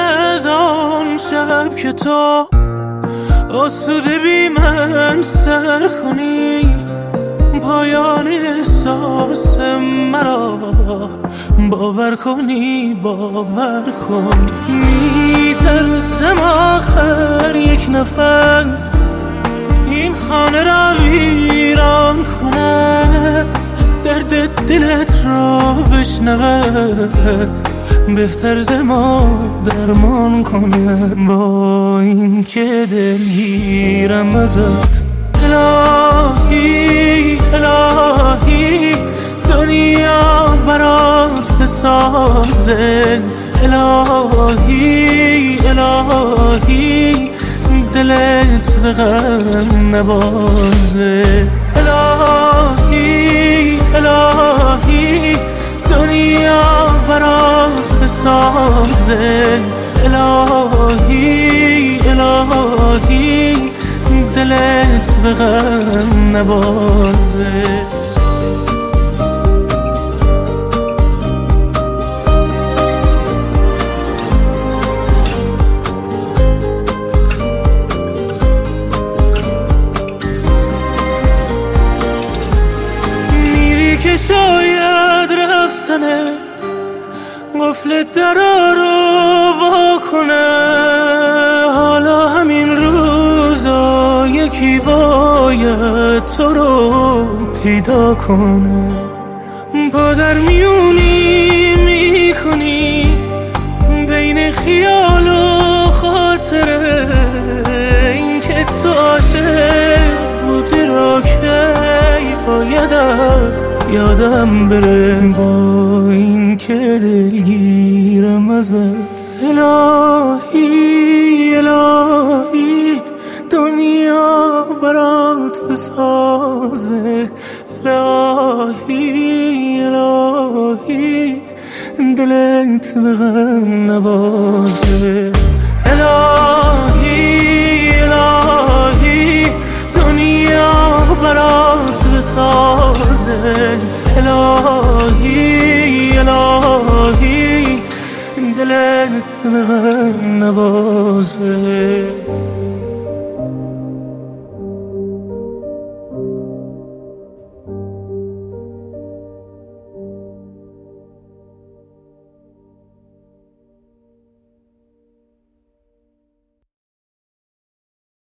از آن شب که تو آسوده بی من سر کنی، پایان احساس مرا باور کنی، باور کن. میترسم آخر یک نفر این خانه را ویران کنه، درد دلت را بشنود، بهتر ز ما درمان کنه. با این که دلگیرم ازت الهی، الهی دنیا برات بسازه، الهی، الهی دلت به غم نبازه، الهی، الهی دنیا برات بسازه، الهی، الهی دلت به غم نبازه. میری که شاید رفتنت قفل درا رو وا کنه، حالا همین روزا یکی باید تو رو پیدا کنه. پا در میونی میکنی بین خیال و خاطره، این که تو عاشق بودی را که باید از یادم بره. با این که دلگیرم ازت الهی، الهی دنیا برات بسازه، الهی، الهی دلت به غم نبازه، الهی، الهی دنیا برات بسازه، الهی، الهی دلت به غم نبازه.